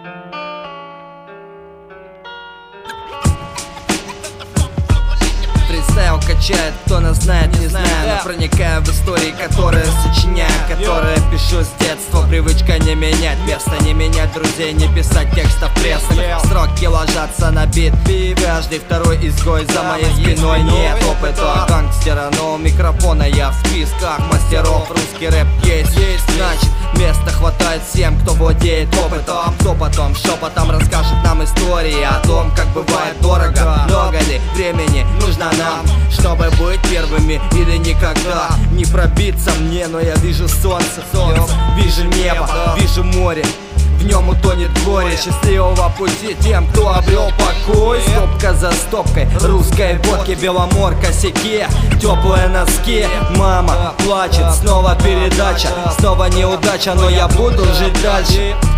Фристайл качает, кто нас знает, не знаю. Но проникаю в истории, которые сочиняю, которые пишу с детства. Привычка не менять место, не менять друзей, не писать текстов прессных. Строки ложатся на бит, каждый второй изгой за моей спиной. Нет опыта гангстера, но у микрофона я в списках мастеров. Русский рэп есть, значит места хватает всем, кто владеет опытом. Кто потом шепотом расскажет нам истории о том, как бывает дорого. Много ли времени нужно нам, чтобы быть первыми или никогда? Не пробиться мне, но я вижу солнце, вижу небо, вижу море, в нем утонет горе. Счастливого пути тем, кто обрел покой. Стопка за стопкой русской водки, беломор, косяки, теплые носки. Мама плачет, снова передача, снова неудача, но я буду жить дальше.